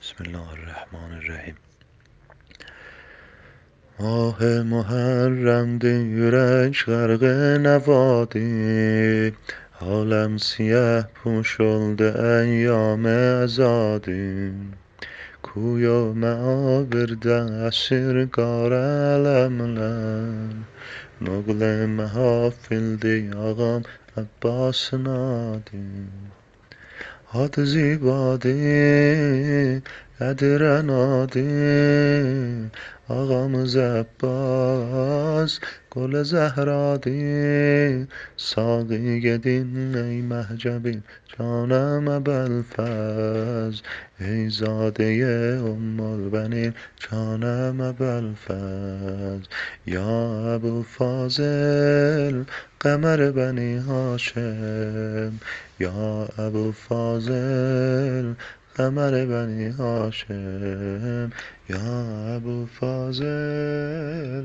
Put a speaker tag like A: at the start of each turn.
A: بسم الله الرحمن الرحیم. ماه محرم دی yürek غرق نوادی، عالم سیه پوش oldu ایام azadi. کوی و معابرده اسیرگار الملل، نقل محافل دی آقام عباس نادی. Ad zibadi, قدر نادی، آقامız Abbas گل زهرادی. ساقی گدین ای مهجبین جانم ابوالفضل، ای زاده ام البنین جانم ابوالفضل. یا ابوالفاضل قمر بنی هاشم، یا ابوالفاضل قمر بنی هاشم، یا ابوالفاضل